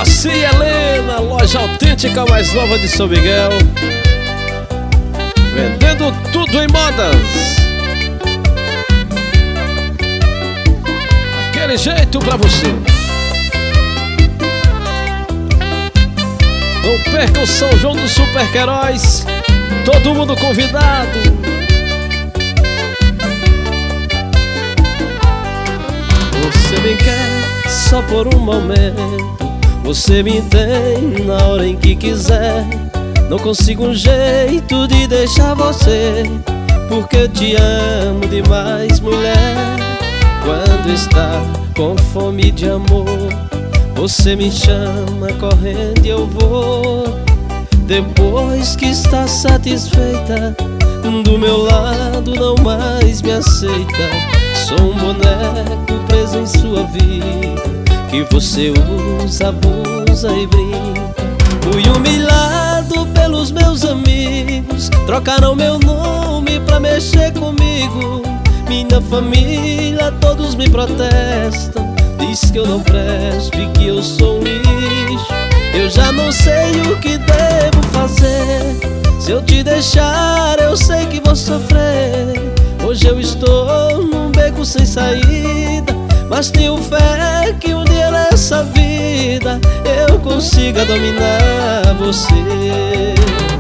Moacir e Helena, loja autêntica mais nova de São Miguel, vendendo tudo em modas. Aquele jeito pra você. Não perca o São João dos Super Queiroz, todo mundo convidado. Você me quer só por um momento, você me tem na hora em que quiser. Não consigo um jeito de deixar você, porque eu te amo demais, mulher. Quando está com fome de amor, você me chama correndo e eu vou. Depois que está satisfeita, do meu lado não mais me aceita. Sou um boneco preso em sua vida, que você usa, abusa e brinca. Fui humilhado pelos meus amigos, trocaram meu nome pra mexer comigo. Minha família, todos me protestam, diz que eu não presto e que eu sou um lixo. Eu já não sei o que devo fazer. Se eu te deixar, eu sei que vou sofrer. Hoje eu estou num beco sem saída, mas tenho fé que um dia nessa vida eu consiga dominar você.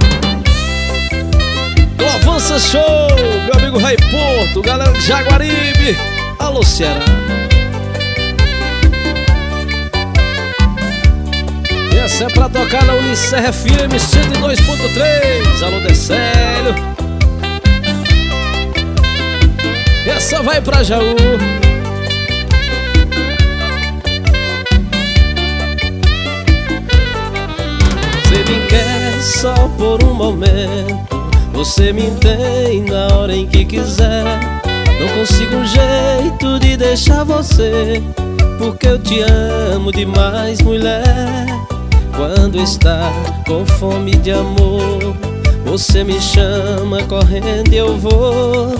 Do Avança Show, meu amigo Ray Porto, galera de Jaguaribe, alô Ceará. E essa é pra tocar na Unicerra FM 102.3, alô Decélio. E essa vai pra Jaú. Você me quer só por um momento, você me tem na hora em que quiser. Não consigo um jeito de deixar você, porque eu te amo demais, mulher. Quando está com fome de amor, você me chama correndo e eu vou.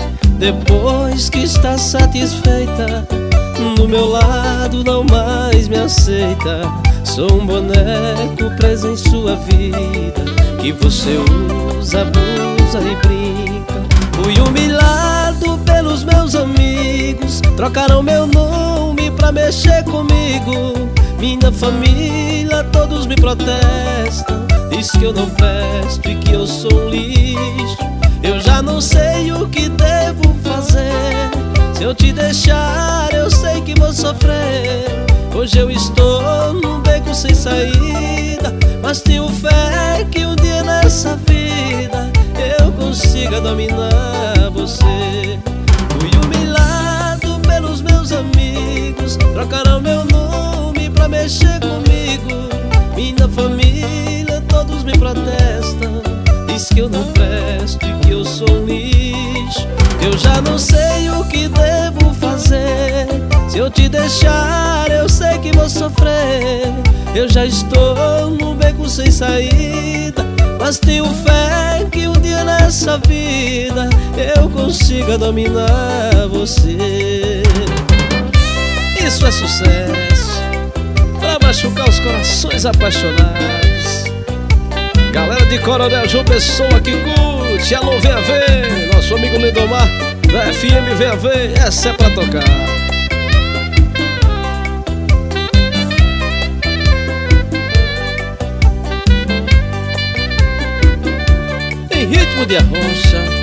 Depois que está satisfeita, do meu lado não mais me aceita. Sou um boneco preso em sua vida, que você usa, abusa e brinca. Fui humilhado pelos meus amigos, trocaram meu nome pra mexer comigo. Minha família, todos me protestam, diz que eu não presto e que eu sou um lixo. Eu já não sei o que devo fazer. Se eu te deixar, eu sei que vou sofrer. Hoje eu estou num beco sem saída, mas tenho fé que um dia nessa vida eu consiga dominar você. Fui humilhado pelos meus amigos, trocaram meu nome pra mexer comigo. Minha família, todos me protestam, diz que eu não presto e que eu sou um lixo. Eu já não sei o que devo fazer. Se eu te deixar, eu sei que vou sofrer. Eu já estou num beco sem saída, mas tenho fé que um dia nessa vida eu consiga dominar você. Isso é sucesso pra machucar os corações apaixonados. Galera de Coronel João Pessoa que curte, alô, venha ver. Nosso amigo Lindomar da FM, venha ver, essa é pra tocar. Em ritmo de arrocha,